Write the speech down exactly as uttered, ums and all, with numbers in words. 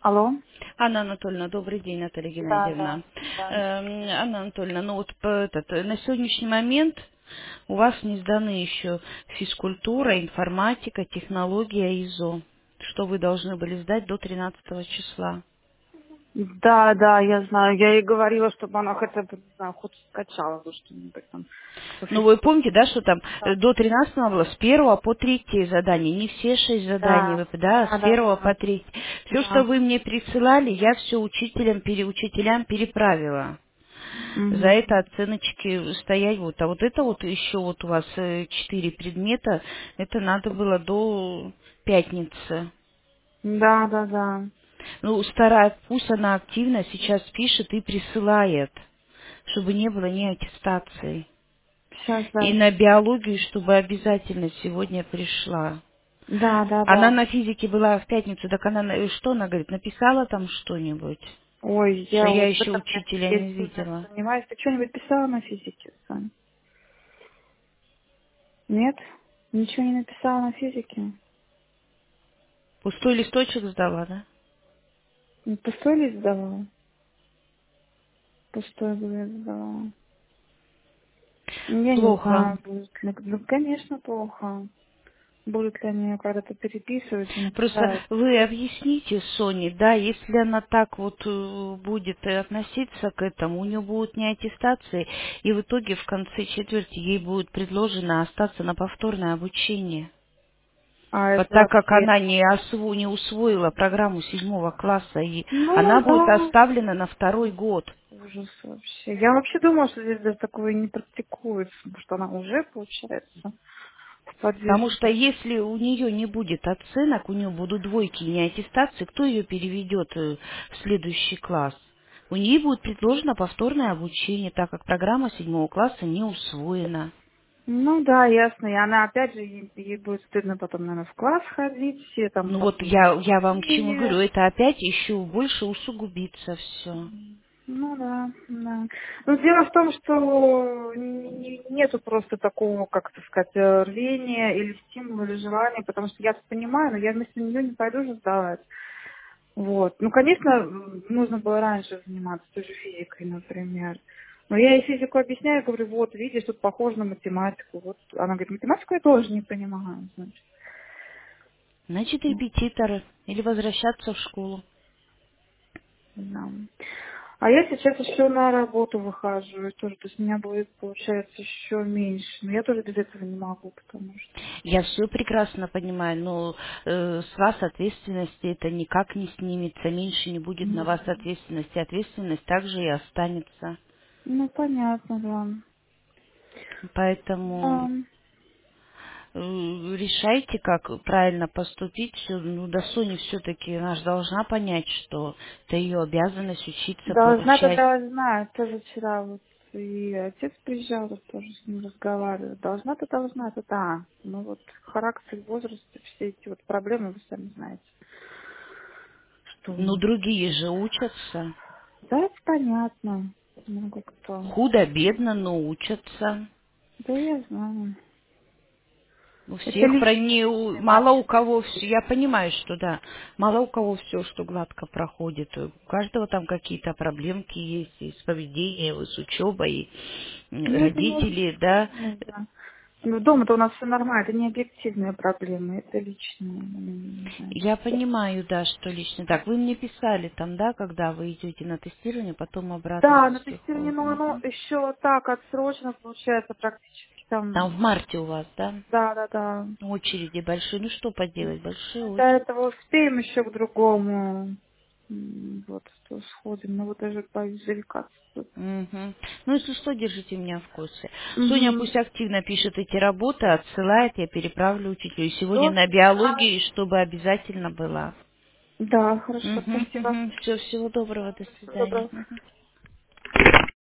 Алло? Анна Анатольевна, добрый день, Наталья Да, да, Геннадьевна. да. Эм, Анна Анатольевна, ну вот по- этот, э, на сегодняшний момент у вас не сданы еще физкультура, информатика, технология, ИЗО, что вы должны были сдать до тринадцатого числа. Да, да, я знаю. Я ей говорила, чтобы она хотя бы, не знаю, хоть скачала бы что-нибудь там по Ну, вы физкультуре. помните, да, что там э, Да, до тринадцатого было с первого по третье задание, не все шесть заданий, да, вы- да, а да, с да, первого по да. третье. Все, что Да. вы мне присылали, я все учителям, пере, учителям переправила. За Мгм. это оценочки стоять вот. А вот это вот еще вот у вас э, четыре предмета, это надо было до пятницы. Да, да, да. Ну, старая, пусть она активно сейчас пишет и присылает, чтобы не было ни аттестации. Сейчас, И да. на биологию, чтобы обязательно сегодня пришла. Да, да, Она да. на физике была в пятницу, так она, на- что она говорит, написала там что-нибудь? Ой, Что я я вот в еще этом я, учителя я не сильно видела. сомневаюсь. Ты что-нибудь писала на физике, Сань? Нет? Ничего не написала на физике? Пустой листочек сдала, да? Ну, пустой лист сдавала? Пустой билет сдавала. Я не Плохо. знаю, будет ли. Ну, конечно, плохо. Будут ли они ее когда-то переписывать и Просто написать. вы объясните Соне, да, если она так вот э, будет э, относиться к этому, у нее будут не аттестации, и в итоге в конце четверти ей будет предложено остаться на повторное обучение. А Вот это так как вообще она не, осво- не усвоила программу седьмого класса, и ну она будет да, оставлена на второй год. ужас вообще. Я вообще думала, что здесь даже такое не практикуется, потому что она уже, получается, в Потому что подвижном. если у нее не будет оценок, у нее будут двойки, не аттестации, кто ее переведет э, в следующий класс? У нее будет предложено повторное обучение, так как программа седьмого класса не усвоена. Ну да, ясно. И она опять же, ей, ей будет стыдно потом, наверное, в класс ходить, все там Ну вот повторные я, я вам к чему обучения. говорю, это опять еще больше усугубится все. Ну да, да. Но дело в том, что не- нету просто такого, как это сказать, э, рвения или стимула, или желания, потому что я понимаю, но я вместо нее не пойду же сдавать. Вот. Ну, конечно, м, нужно было раньше заниматься той же физикой, например. Но я ей физику объясняю, говорю, вот, видишь, тут похоже на математику. Вот. Она говорит, математику я тоже не понимаю, значит. Значит, Ну, репетитор или возвращаться в школу. да. А я сейчас еще на работу выхожу, и тоже, то есть у меня будет, получается, еще меньше. Но я тоже без этого не могу, потому что... Я все прекрасно понимаю, но э, с вас ответственности это никак не снимется, меньше не будет на вас Мгм. ответственности, ответственность также и останется. Ну, понятно, да. Поэтому Да, э, решайте, как правильно поступить. Всё, ну, до Сони все-таки она ж должна понять, что это ее обязанность учиться, должна-то получать. должна. Тоже вчера вот и отец приезжал, вот тоже с ним разговаривал. Должна-то должна, это да. Ну вот характер, возраст, все эти вот проблемы, вы сами знаете. Что? Ну, другие же учатся. Да, это понятно. Ну, как-то. Худо-бедно, но учатся. Да, я знаю. У Это всех про личные не у- мало у моменты. кого все, я понимаю, что да, мало у кого все, что гладко проходит. У каждого там какие-то проблемки есть и с поведением, и с учебой, и м, Ну, это не родители, да. объективные, да. Ну, дома-то у нас все нормально, это не объективные проблемы, это личные моменты, Я значит. понимаю, да, что лично так. Вы мне писали там, да, когда вы идете на тестирование, потом обратно Да, с на тестирование, психологом. но оно Мгм. еще так отсрочно получается практически Там там. в марте у вас, да, Да, да, да. очереди большие. Ну что поделать, большие Мы до очереди. этого успеем еще к другому. М, Вот, что сходим. Но вот даже боюсь зарекаться. тут. Мгм. Ну, если что, держите меня в курсе. Соня Мгм. пусть активно пишет эти работы, отсылает, я переправлю учителю. И сегодня Все, на биологии, чтобы обязательно была. да, хорошо, Угу, спасибо. угу. Все, всего доброго, до Всего свидания. доброго. Мгм.